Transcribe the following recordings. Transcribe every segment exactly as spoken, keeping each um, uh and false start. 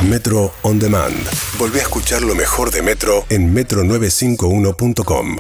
Metro On Demand. Volvé a escuchar lo mejor de Metro en metro novecientos cincuenta y uno punto com.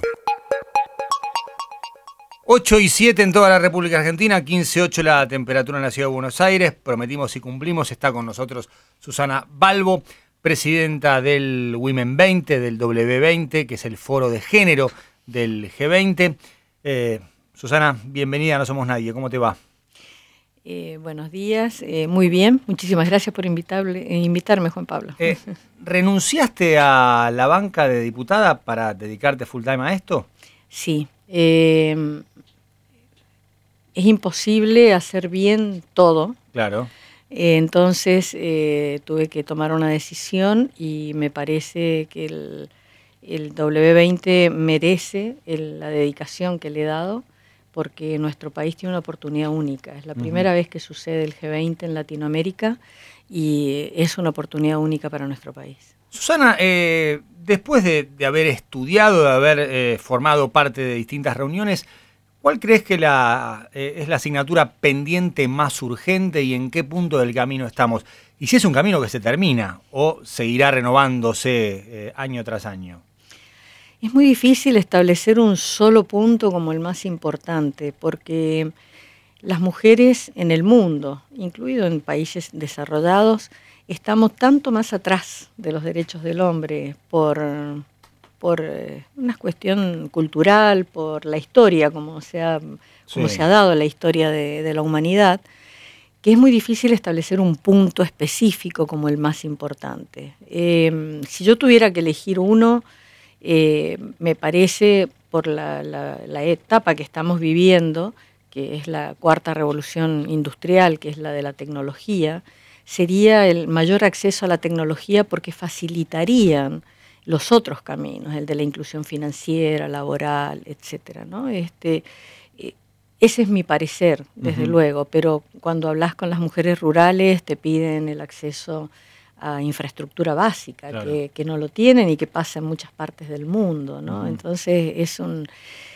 ocho y siete en toda la República Argentina, quince ocho la temperatura en la Ciudad de Buenos Aires. Prometimos y cumplimos. Está con nosotros Susana Balbo, presidenta del Women veinte, del W veinte, que es el foro de género del G veinte. Eh, Susana, bienvenida, No Somos Nadie. ¿Cómo te va? Eh, buenos días, eh, muy bien. Muchísimas gracias por invitarme, eh, invitarme, Juan Pablo. Eh, ¿Renunciaste a la banca de diputada para dedicarte full time a esto? Sí. Eh, es imposible hacer bien todo. Claro. Eh, entonces eh, tuve que tomar una decisión y me parece que el, el W veinte merece el, la dedicación que le he dado, porque nuestro país tiene una oportunidad única. Es la primera uh-huh. vez que sucede el G veinte en Latinoamérica y es una oportunidad única para nuestro país. Susana, eh, después de, de haber estudiado, de haber eh, formado parte de distintas reuniones, ¿cuál crees que la, eh, es la asignatura pendiente más urgente y en qué punto del camino estamos? Y si es un camino que se termina o seguirá renovándose eh, año tras año. Es muy difícil establecer un solo punto como el más importante, porque las mujeres en el mundo, incluido en países desarrollados, estamos tanto más atrás de los derechos del hombre por, por una cuestión cultural, por la historia, como se ha, como sí. se ha dado la historia de, de la humanidad, que es muy difícil establecer un punto específico como el más importante. Eh, si yo tuviera que elegir uno, Eh, me parece, por la, la, la etapa que estamos viviendo, que es la cuarta revolución industrial, que es la de la tecnología, sería el mayor acceso a la tecnología porque facilitarían los otros caminos, el de la inclusión financiera, laboral, etcétera, ¿no? Este, eh, ese es mi parecer, desde uh-huh. luego, pero cuando hablas con las mujeres rurales te piden el acceso a infraestructura básica, claro. que, que no lo tienen y que pasa en muchas partes del mundo, ¿no? Uh-huh. Entonces es un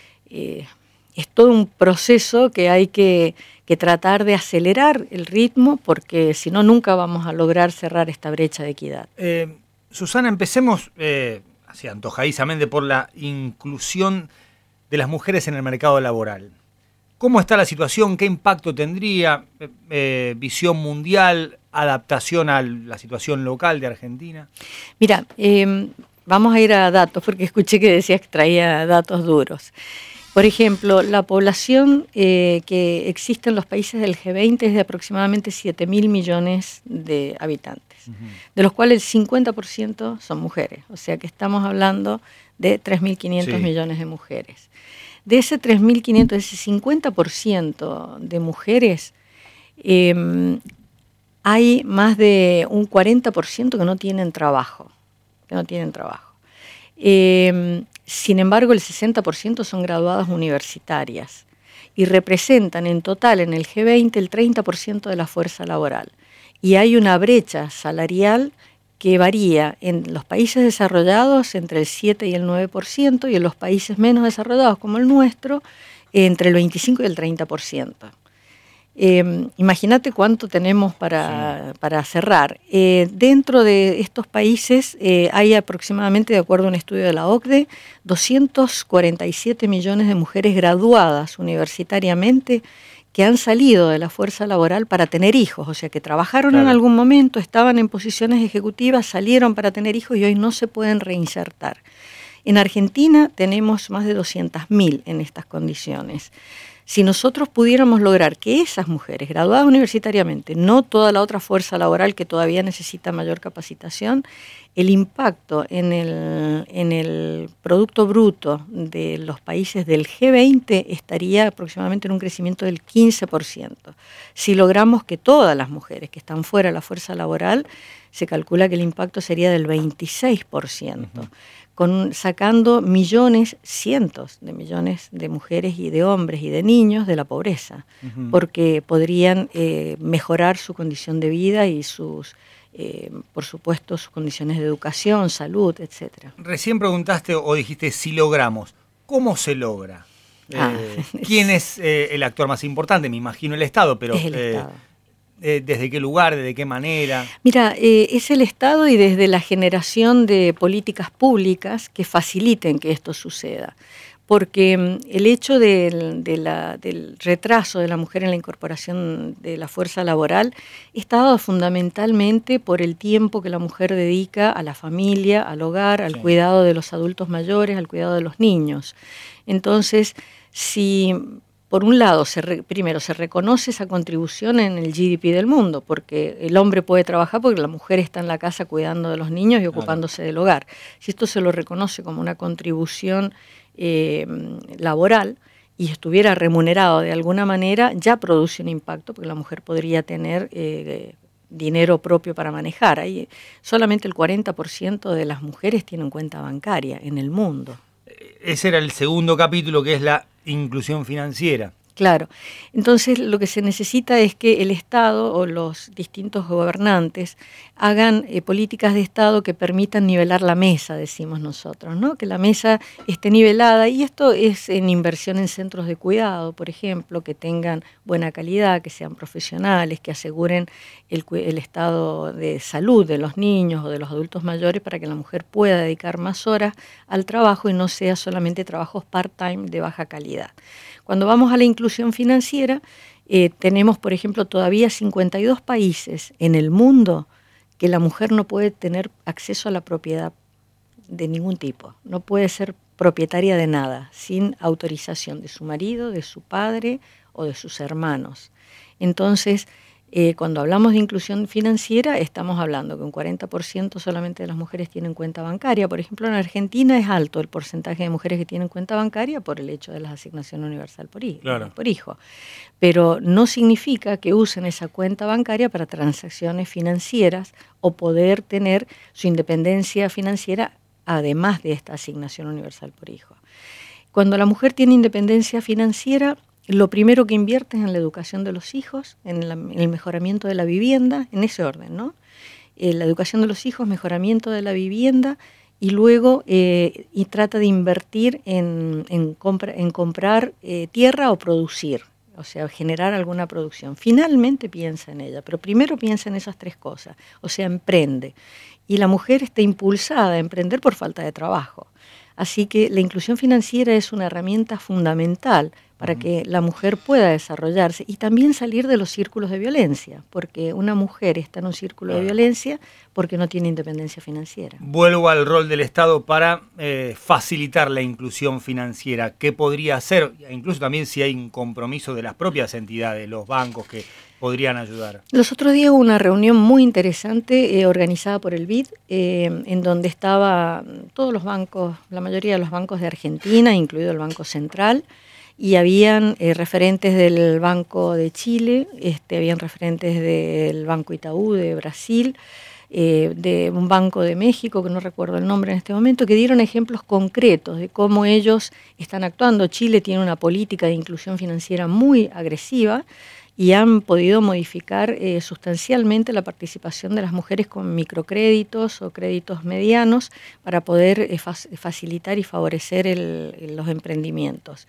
eh, es todo un proceso que hay que, que tratar de acelerar el ritmo, porque si no nunca vamos a lograr cerrar esta brecha de equidad. Eh, Susana, empecemos eh, así antojadizamente por la inclusión de las mujeres en el mercado laboral. ¿Cómo está la situación? ¿Qué impacto tendría? Eh, ¿Visión mundial? ¿Adaptación a la situación local de Argentina? Mira, eh, vamos a ir a datos, porque escuché que decías que traía datos duros. Por ejemplo, la población eh, que existe en los países del G veinte es de aproximadamente siete mil millones de habitantes, uh-huh. de los cuales el cincuenta por ciento son mujeres, o sea que estamos hablando de tres mil quinientos sí. millones de mujeres. De ese tres mil quinientos, ese cincuenta por ciento de mujeres, eh, hay más de un cuarenta por ciento que no tienen trabajo, que no tienen trabajo. Eh, sin embargo, el sesenta por ciento son graduadas universitarias y representan en total en el G veinte el treinta por ciento de la fuerza laboral. Y hay una brecha salarial que varía en los países desarrollados entre el siete y el nueve por ciento y en los países menos desarrollados como el nuestro entre el veinticinco y el treinta por ciento. Eh, imagínate cuánto tenemos para, sí. para cerrar. Eh, dentro de estos países eh, hay aproximadamente, de acuerdo a un estudio de la O C D E, doscientos cuarenta y siete millones de mujeres graduadas universitariamente que han salido de la fuerza laboral para tener hijos, o sea, que trabajaron claro. en algún momento, estaban en posiciones ejecutivas, salieron para tener hijos y hoy no se pueden reinsertar. En Argentina tenemos más de doscientas mil en estas condiciones. Si nosotros pudiéramos lograr que esas mujeres graduadas universitariamente, no toda la otra fuerza laboral que todavía necesita mayor capacitación, el impacto en el, en el Producto Bruto de los países del G veinte estaría aproximadamente en un crecimiento del quince por ciento. Si logramos que todas las mujeres que están fuera de la fuerza laboral, se calcula que el impacto sería del veintiséis por ciento. Uh-huh. Con, sacando millones, cientos de millones de mujeres y de hombres y de niños de la pobreza, uh-huh. porque podrían eh, mejorar su condición de vida y sus, eh, por supuesto, sus condiciones de educación, salud, etcétera. Recién preguntaste o dijiste si logramos. ¿Cómo se logra? Ah. Eh, ¿Quién es eh, el actor más importante? Me imagino el Estado, pero es el eh, Estado. Eh, ¿Desde qué lugar? ¿Desde qué manera? Mira, eh, es el Estado y desde la generación de políticas públicas que faciliten que esto suceda. Porque mm, el hecho del, de la, del retraso de la mujer en la incorporación de la fuerza laboral está dado fundamentalmente por el tiempo que la mujer dedica a la familia, al hogar, al Sí. cuidado de los adultos mayores, al cuidado de los niños. Entonces, si por un lado, se re, primero se reconoce esa contribución en el G D P del mundo, porque el hombre puede trabajar porque la mujer está en la casa cuidando de los niños y ocupándose claro. del hogar. Si esto se lo reconoce como una contribución eh, laboral y estuviera remunerado de alguna manera, ya produce un impacto, porque la mujer podría tener eh, dinero propio para manejar. Ahí solamente el cuarenta por ciento de las mujeres tienen cuenta bancaria en el mundo. Ese era el segundo capítulo, que es la inclusión financiera. Claro. Entonces lo que se necesita es que el Estado o los distintos gobernantes hagan eh, políticas de Estado que permitan nivelar la mesa, decimos nosotros, ¿no? Que la mesa esté nivelada, y esto es en inversión en centros de cuidado, por ejemplo, que tengan buena calidad, que sean profesionales, que aseguren el, el estado de salud de los niños o de los adultos mayores para que la mujer pueda dedicar más horas al trabajo y no sea solamente trabajos part-time de baja calidad. Cuando vamos a la inclusión financiera, eh, tenemos, por ejemplo, todavía cincuenta y dos países en el mundo que la mujer no puede tener acceso a la propiedad de ningún tipo. No puede ser propietaria de nada sin autorización de su marido, de su padre o de sus hermanos. Entonces, Eh, cuando hablamos de inclusión financiera, estamos hablando que un cuarenta por ciento solamente de las mujeres tienen cuenta bancaria. Por ejemplo, en Argentina es alto el porcentaje de mujeres que tienen cuenta bancaria por el hecho de la asignación universal por hijo, claro. por hijo. Pero no significa que usen esa cuenta bancaria para transacciones financieras o poder tener su independencia financiera además de esta asignación universal por hijo. Cuando la mujer tiene independencia financiera, lo primero que invierte es en la educación de los hijos, en, la, en el mejoramiento de la vivienda, en ese orden, ¿no? Eh, la educación de los hijos, mejoramiento de la vivienda, y luego eh, y trata de invertir en, en, compra, en comprar eh, tierra o producir, o sea, generar alguna producción. Finalmente piensa en ella, pero primero piensa en esas tres cosas, o sea, emprende. Y la mujer está impulsada a emprender por falta de trabajo. Así que la inclusión financiera es una herramienta fundamental para que la mujer pueda desarrollarse y también salir de los círculos de violencia, porque una mujer está en un círculo de violencia porque no tiene independencia financiera. Vuelvo al rol del Estado para eh, facilitar la inclusión financiera. ¿Qué podría hacer? Incluso también si hay un compromiso de las propias entidades, los bancos que podrían ayudar. Los otros días hubo una reunión muy interesante eh, organizada por el B I D, eh, en donde estaban todos los bancos, la mayoría de los bancos de Argentina, incluido el Banco Central, y habían eh, referentes del Banco de Chile, este, habían referentes del Banco Itaú de Brasil, eh, de un banco de México, que no recuerdo el nombre en este momento, que dieron ejemplos concretos de cómo ellos están actuando. Chile tiene una política de inclusión financiera muy agresiva y han podido modificar eh, sustancialmente la participación de las mujeres con microcréditos o créditos medianos para poder eh, fa- facilitar y favorecer el, el, los emprendimientos.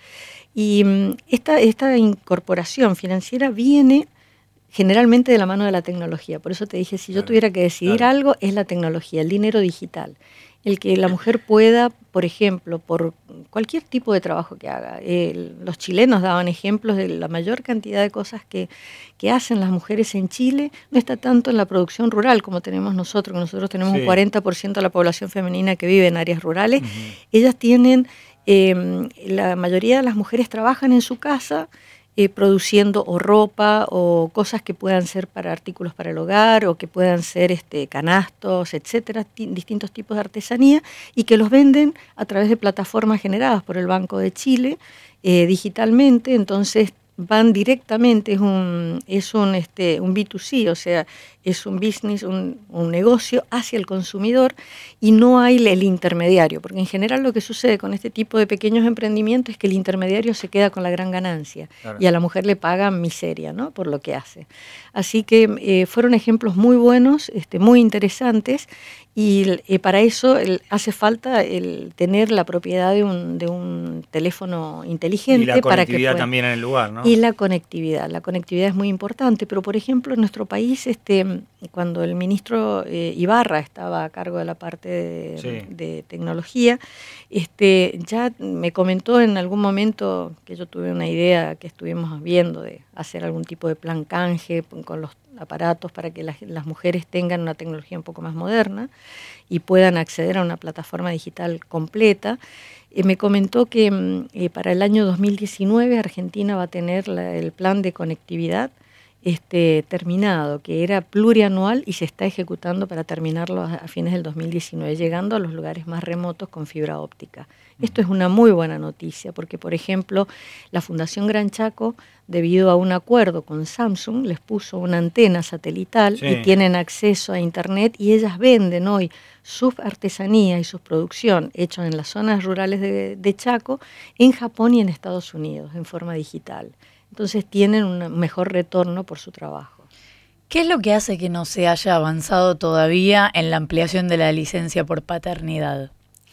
Y um, esta, esta incorporación financiera viene generalmente de la mano de la tecnología. Por eso te dije, si claro, yo tuviera que decidir claro. algo, es la tecnología, el dinero digital. El que la mujer pueda, por ejemplo, por cualquier tipo de trabajo que haga. Eh, los chilenos daban ejemplos de la mayor cantidad de cosas que, que hacen las mujeres en Chile. No está tanto en la producción rural como tenemos nosotros, que nosotros tenemos sí. un cuarenta por ciento de la población femenina que vive en áreas rurales. Uh-huh. Ellas tienen, eh, la mayoría de las mujeres trabajan en su casa, Eh, produciendo o ropa o cosas que puedan ser para artículos para el hogar o que puedan ser este, canastos, etcétera, t- distintos tipos de artesanía, y que los venden a través de plataformas generadas por el Banco de Chile eh, digitalmente. Entonces van directamente, es un, es un, este, un B dos C, o sea, es un business, un, un negocio hacia el consumidor, y no hay el intermediario, porque en general lo que sucede con este tipo de pequeños emprendimientos es que el intermediario se queda con la gran ganancia, claro. y a la mujer le pagan miseria, ¿no?, por lo que hace. Así que eh, fueron ejemplos muy buenos, este, muy interesantes, y eh, para eso el, hace falta el tener la propiedad de un, de un teléfono inteligente. Y la para que conectividad pueda, también en el lugar, ¿no? Y la conectividad. La conectividad es muy importante, pero por ejemplo en nuestro país, este, cuando el ministro eh, Ibarra estaba a cargo de la parte de, sí. de tecnología, este, ya me comentó en algún momento que yo tuve una idea que estuvimos viendo de hacer algún tipo de plan canje con los aparatos para que las, las mujeres tengan una tecnología un poco más moderna y puedan acceder a una plataforma digital completa. Eh, me comentó que eh, para el año dos mil diecinueve Argentina va a tener la, el plan de conectividad este, terminado, que era plurianual y se está ejecutando para terminarlo a, a fines del dos mil diecinueve, llegando a los lugares más remotos con fibra óptica. Esto es una muy buena noticia porque, por ejemplo, la Fundación Gran Chaco, debido a un acuerdo con Samsung, les puso una antena satelital sí. y tienen acceso a Internet y ellas venden hoy su artesanía y su producción hechos en las zonas rurales de, de Chaco, en Japón y en Estados Unidos, en forma digital. Entonces tienen un mejor retorno por su trabajo. ¿Qué es lo que hace que no se haya avanzado todavía en la ampliación de la licencia por paternidad?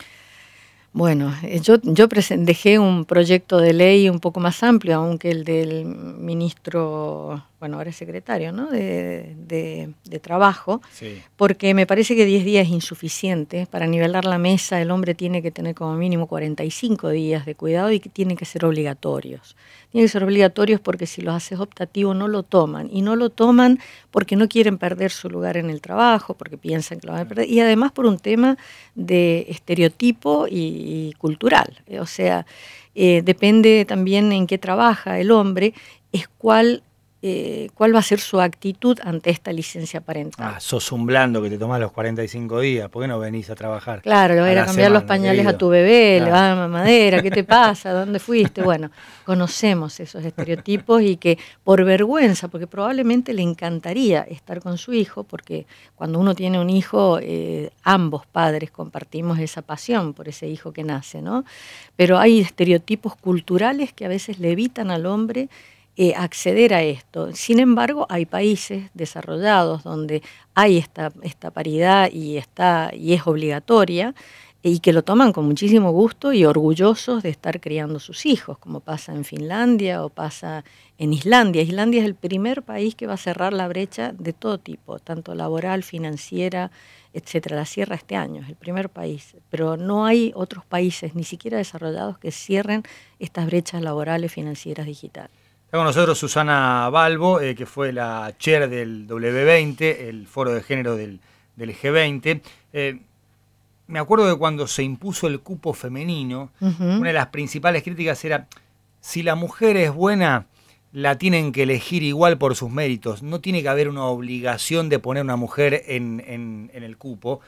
Bueno, yo, yo dejé un proyecto de ley un poco más amplio, aunque el del ministro, bueno, ahora es secretario, ¿no? de, de, de Trabajo, sí. porque me parece que diez días es insuficiente. Para nivelar la mesa el hombre tiene que tener como mínimo cuarenta y cinco días de cuidado y que tienen que ser obligatorios. Tienen que ser obligatorios porque si los haces optativos no lo toman, y no lo toman porque no quieren perder su lugar en el trabajo, porque piensan que lo van a perder, y además por un tema de estereotipo y y cultural, o sea, eh, depende también en qué trabaja el hombre, es cuál, eh, cuál va a ser su actitud ante esta licencia parental. Ah, sos un blando que te tomás los cuarenta y cinco días, ¿por qué no venís a trabajar? Claro, le vas a ir a cambiar semana, los pañales querido. A tu bebé, claro. le vas a dar mamadera, ¿qué te pasa? ¿Dónde fuiste? Bueno, conocemos esos estereotipos y que por vergüenza, porque probablemente le encantaría estar con su hijo, porque cuando uno tiene un hijo, eh, ambos padres compartimos esa pasión por ese hijo que nace, ¿no? Pero hay estereotipos culturales que a veces le evitan al hombre Eh, acceder a esto. Sin embargo, hay países desarrollados donde hay esta, esta paridad y, está, y es obligatoria y que lo toman con muchísimo gusto y orgullosos de estar criando sus hijos, como pasa en Finlandia o pasa en Islandia. Islandia es el primer país que va a cerrar la brecha de todo tipo, tanto laboral, financiera, etcétera. La cierra este año, es el primer país, pero no hay otros países, ni siquiera desarrollados, que cierren estas brechas laborales, financieras, digitales. Está con nosotros Susana Balbo, eh, que fue la chair del doble u veinte, el foro de género del, del G veinte. Eh, me acuerdo de cuando se impuso el cupo femenino, uh-huh. una de las principales críticas era, si la mujer es buena, la tienen que elegir igual por sus méritos. No tiene que haber una obligación de poner una mujer en, en, en el cupo.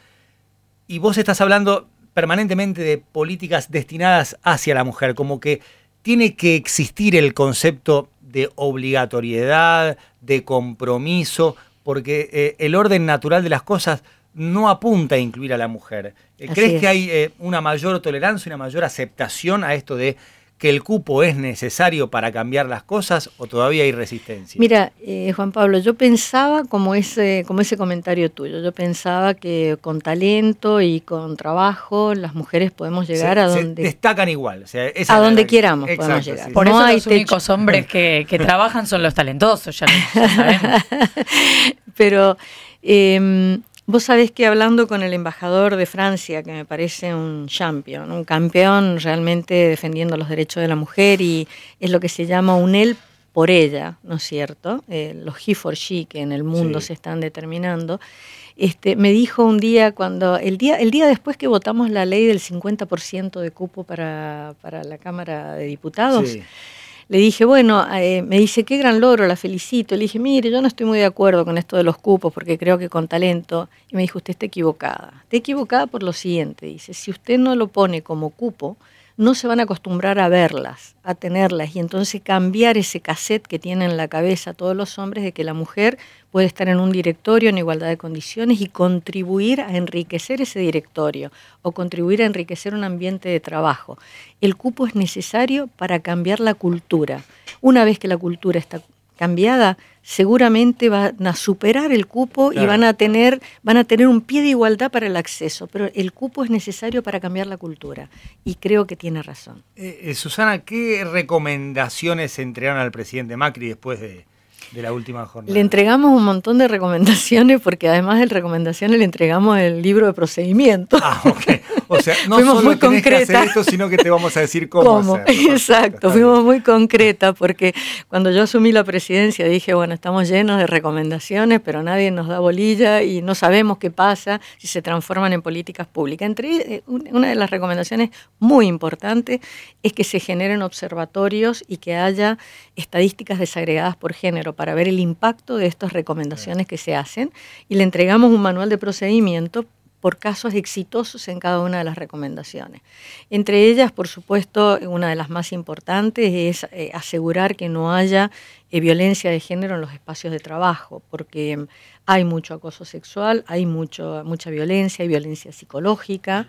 Y vos estás hablando permanentemente de políticas destinadas hacia la mujer, como que tiene que existir el concepto de obligatoriedad, de compromiso, porque eh, el orden natural de las cosas no apunta a incluir a la mujer. Eh, ¿Crees es. que hay eh, una mayor tolerancia, una mayor aceptación a esto de que el cupo es necesario para cambiar las cosas o todavía hay resistencia? Mira, eh, Juan Pablo, yo pensaba como ese, como ese comentario tuyo, yo pensaba que con talento y con trabajo las mujeres podemos llegar se, a donde... Se destacan igual. O sea, esa a donde la, queramos exacto, podemos llegar. Sí. Por no eso hay los techo. únicos hombres que, que trabajan son los talentosos, ya lo ya sabemos. Pero... Eh, Vos sabés que hablando con el embajador de Francia, que me parece un champion, un campeón realmente defendiendo los derechos de la mujer, y es lo que se llama un él por ella, ¿no es cierto? Eh, los he for she que en el mundo sí. se están determinando. Este, me dijo un día, cuando el día, el día después que votamos la ley del cincuenta por ciento de cupo para, para la Cámara de Diputados, sí. le dije, bueno, eh, me dice, qué gran logro, la felicito. Le dije, mire, yo no estoy muy de acuerdo con esto de los cupos porque creo que con talento. Y me dijo, usted está equivocada. Está equivocada por lo siguiente, dice, si usted no lo pone como cupo, no se van a acostumbrar a verlas, a tenerlas, y entonces cambiar ese cassette que tienen en la cabeza todos los hombres de que la mujer puede estar en un directorio en igualdad de condiciones y contribuir a enriquecer ese directorio o contribuir a enriquecer un ambiente de trabajo. El cupo es necesario para cambiar la cultura. Una vez que la cultura está cambiada, seguramente van a superar el cupo claro. y van a tener van a tener un pie de igualdad para el acceso, pero el cupo es necesario para cambiar la cultura y creo que tiene razón. Eh, eh, Susana, ¿qué recomendaciones se entregaron al presidente Macri después de, de la última jornada? Le entregamos un montón de recomendaciones porque además de recomendaciones le entregamos el libro de procedimientos. Ah, ok. O sea, no fuimos solo muy tenés que concreta. hacer esto, sino que te vamos a decir cómo, ¿Cómo? hacerlo. Exacto, fuimos muy concretas porque cuando yo asumí la presidencia dije, bueno, estamos llenos de recomendaciones, pero nadie nos da bolilla y no sabemos qué pasa si se transforman en políticas públicas. Entre una de las recomendaciones muy importantes es que se generen observatorios y que haya estadísticas desagregadas por género para ver el impacto de estas recomendaciones que se hacen, y le entregamos un manual de procedimiento por casos exitosos en cada una de las recomendaciones. Entre ellas, por supuesto, una de las más importantes es eh, asegurar que no haya eh, violencia de género en los espacios de trabajo, porque hay mucho acoso sexual, hay mucho, mucha violencia, hay violencia psicológica.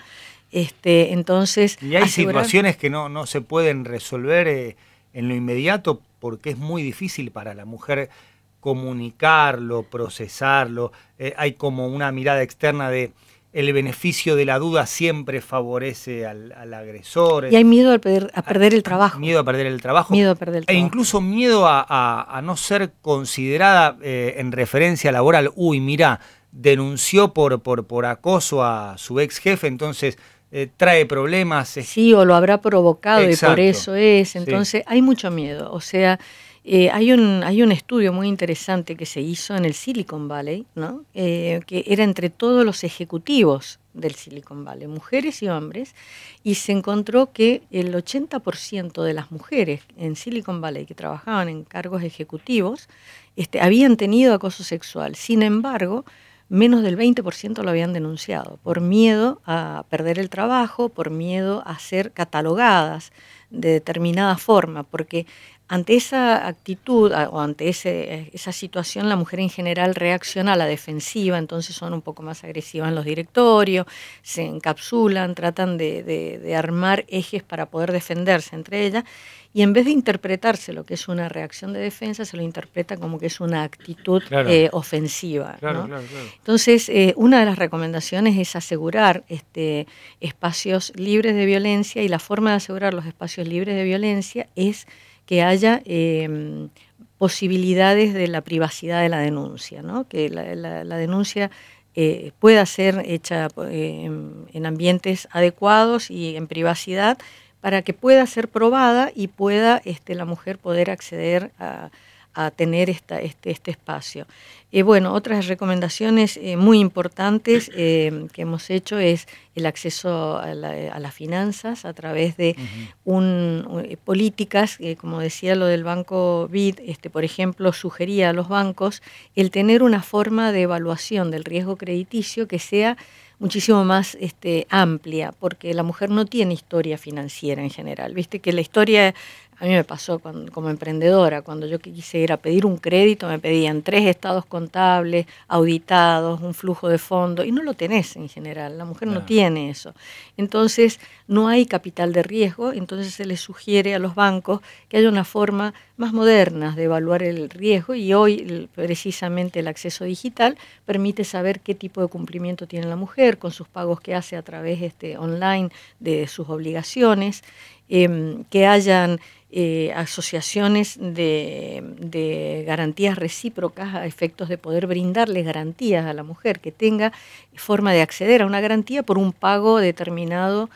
Este, entonces, y hay asegurar... situaciones que no, no se pueden resolver eh, en lo inmediato porque es muy difícil para la mujer comunicarlo, procesarlo. Eh, hay como una mirada externa de el beneficio de la duda siempre favorece al, al agresor. Y hay miedo a perder, a perder el trabajo. Miedo a perder el trabajo. Miedo a perder el trabajo. E incluso miedo a, a, a no ser considerada eh, en referencia laboral. Uy, mira, denunció por, por, por acoso a su ex jefe, entonces eh, trae problemas. Sí, o lo habrá provocado. Exacto. Y por eso es. Entonces sí. Hay mucho miedo. O sea... Eh, hay, un, hay un estudio muy interesante que se hizo en el Silicon Valley, ¿no? eh, que era entre todos los ejecutivos del Silicon Valley, mujeres y hombres, y se encontró que el ochenta por ciento de las mujeres en Silicon Valley que trabajaban en cargos ejecutivos este, habían tenido acoso sexual. Sin embargo, menos del veinte por ciento lo habían denunciado por miedo a perder el trabajo, por miedo a ser catalogadas de determinada forma, porque ante esa actitud o ante ese, esa situación la mujer en general reacciona a la defensiva, entonces son un poco más agresivas en los directorios, se encapsulan, tratan de, de, de armar ejes para poder defenderse entre ellas, y en vez de interpretarse lo que es una reacción de defensa, se lo interpreta como que es una actitud claro. eh, ofensiva. Claro, ¿no? claro, claro. Entonces, eh, una de las recomendaciones es asegurar este, espacios libres de violencia, y la forma de asegurar los espacios libres de violencia es que haya eh, posibilidades de la privacidad de la denuncia, ¿no? Que la, la, la denuncia eh, pueda ser hecha eh, en, en ambientes adecuados y en privacidad, para que pueda ser probada y pueda este, la mujer poder acceder a, a tener esta, este, este espacio. Eh, bueno, otras recomendaciones eh, muy importantes eh, que hemos hecho es el acceso a, la, a las finanzas a través de uh-huh. un, un, políticas, eh, como decía lo del banco B I D, este, por ejemplo, sugería a los bancos el tener una forma de evaluación del riesgo crediticio que sea muchísimo más este, amplia, porque la mujer no tiene historia financiera en general. Viste que la historia, a mí me pasó cuando, como emprendedora, cuando yo quise ir a pedir un crédito, me pedían tres estados contables, auditados, un flujo de fondos, y no lo tenés en general, la mujer no, no tiene eso. Entonces, no hay capital de riesgo, entonces se les sugiere a los bancos que haya una forma más moderna de evaluar el riesgo, y hoy precisamente el acceso digital permite saber qué tipo de cumplimiento tiene la mujer con sus pagos que hace a través este, online de sus obligaciones, eh, que hayan eh, asociaciones de, de garantías recíprocas a efectos de poder brindarles garantías a la mujer, que tenga forma de acceder a una garantía por un pago determinado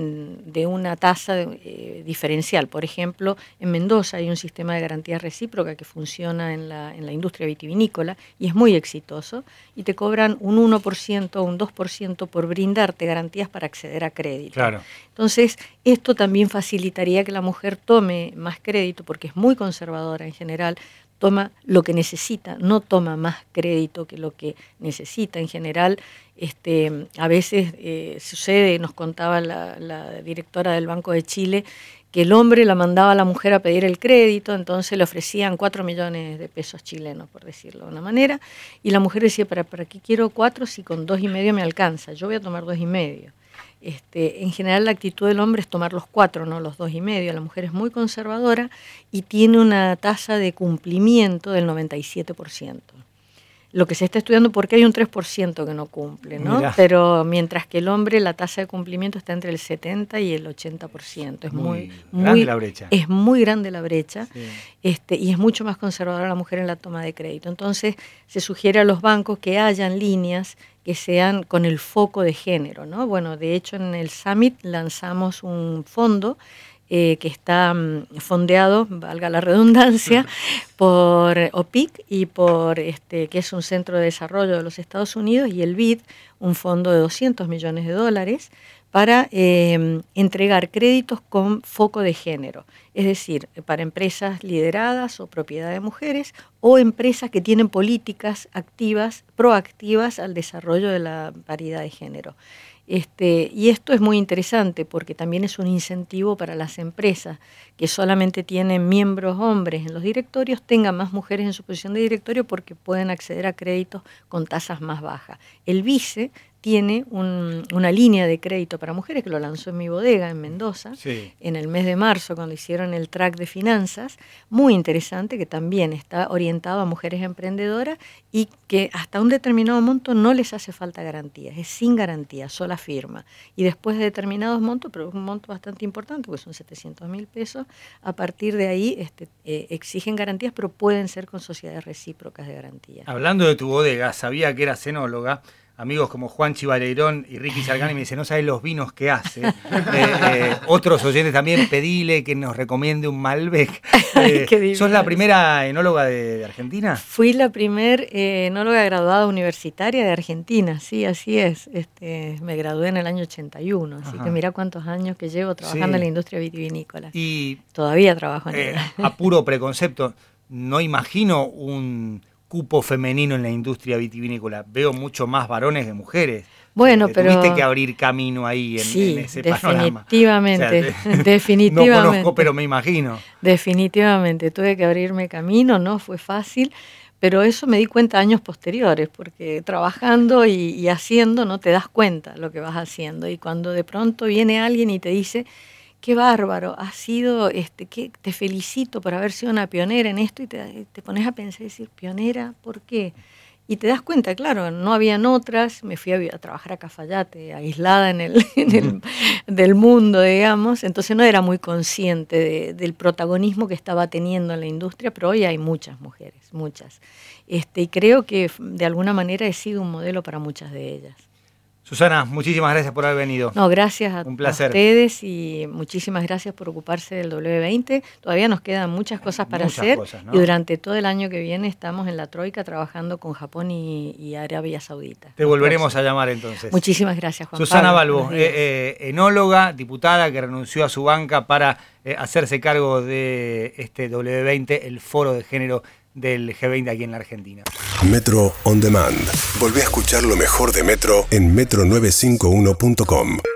de una tasa eh, diferencial. Por ejemplo, en Mendoza hay un sistema de garantías recíprocas que funciona en la, en la industria vitivinícola y es muy exitoso, y te cobran un uno por ciento o un dos por ciento por brindarte garantías para acceder a crédito. Claro. Entonces, esto también facilitaría que la mujer tome más crédito, porque es muy conservadora en general, toma lo que necesita, no toma más crédito que lo que necesita. En general, este, a veces eh, sucede, nos contaba la, la directora del Banco de Chile, que el hombre la mandaba a la mujer a pedir el crédito, entonces le ofrecían cuatro millones de pesos chilenos, por decirlo de una manera, y la mujer decía, ¿para, para qué quiero cuatro si con dos y medio me alcanza? Yo voy a tomar dos y medio. Este, en general la actitud del hombre es tomar los cuatro, no los dos y medio. La mujer es muy conservadora y tiene una tasa de cumplimiento del noventa y siete por ciento. Lo que se está estudiando, porque hay un tres por ciento que no cumple, ¿no? Mirá. Pero mientras que el hombre, la tasa de cumplimiento está entre el setenta y el ochenta por ciento. Es muy, muy grande muy, la brecha. Es muy grande la brecha, sí. este, y es mucho más conservadora la mujer en la toma de crédito. Entonces, se sugiere a los bancos que hayan líneas que sean con el foco de género, ¿no? Bueno, de hecho, en el Summit lanzamos un fondo Eh, que está um, fondeado, valga la redundancia, por O P I C y por este, que es un centro de desarrollo de los Estados Unidos, y el B I D, un fondo de doscientos millones de dólares, para eh, entregar créditos con foco de género, es decir, para empresas lideradas o propiedad de mujeres, o empresas que tienen políticas activas, proactivas al desarrollo de la paridad de género. Este, y esto es muy interesante porque también es un incentivo para las empresas que solamente tienen miembros hombres en los directorios, tengan más mujeres en su posición de directorio porque pueden acceder a créditos con tasas más bajas. El Vice tiene un, una línea de crédito para mujeres que lo lanzó en Mi Bodega, en Mendoza, sí. en el mes de marzo, cuando hicieron el track de finanzas, muy interesante, que también está orientado a mujeres emprendedoras y que hasta un determinado monto no les hace falta garantías, es sin garantía, sola firma. Y después de determinados montos, pero es un monto bastante importante, porque son setecientos mil pesos, a partir de ahí este, eh, exigen garantías, pero pueden ser con sociedades recíprocas de garantía. Hablando de tu bodega, sabía que eras cenóloga. Amigos como Juan Chivaleirón y Ricky Sargani me dicen, no sabes los vinos que hace. eh, eh, otros oyentes también, pedile que nos recomiende un Malbec. Eh, ¿Sos la primera enóloga de, de Argentina? Fui la primera eh, enóloga graduada universitaria de Argentina, sí, así es. Este, me gradué en el año ochenta y uno, así Ajá. que mirá cuántos años que llevo trabajando sí. en la industria vitivinícola. Y todavía trabajo en eh, ella. A puro preconcepto, no imagino un cupo femenino en la industria vitivinícola. Veo mucho más varones que mujeres. Bueno, eh, pero... Tuviste que abrir camino ahí en, sí, en ese definitivamente, panorama. O sea, te, definitivamente. No conozco, pero me imagino. Definitivamente, tuve que abrirme camino, no fue fácil, pero eso me di cuenta años posteriores, porque trabajando y, y haciendo no te das cuenta lo que vas haciendo. Y cuando de pronto viene alguien y te dice... Qué bárbaro, has sido, este, que te felicito por haber sido una pionera en esto, y te, te pones a pensar y decir, ¿pionera? ¿Por qué? Y te das cuenta, claro, no habían otras, me fui a, a trabajar a Cafayate, aislada en el, en el del mundo, digamos, entonces no era muy consciente de, del protagonismo que estaba teniendo en la industria, pero hoy hay muchas mujeres, muchas. Este, y creo que de alguna manera he sido un modelo para muchas de ellas. Susana, muchísimas gracias por haber venido. No, gracias a, Un placer. a ustedes y muchísimas gracias por ocuparse del doble u veinte. Todavía nos quedan muchas cosas para muchas hacer cosas, ¿no? Y durante todo el año que viene estamos en la Troika trabajando con Japón y, y Arabia Saudita. Te volveremos a llamar entonces. Muchísimas gracias, Juan Susana Pablo. Balbo, eh, eh, enóloga, diputada que renunció a su banca para eh, hacerse cargo de este doble u veinte, el foro de género del G veinte aquí en la Argentina. Metro On Demand. Volvé a escuchar lo mejor de Metro en metro novecientos cincuenta y uno punto com.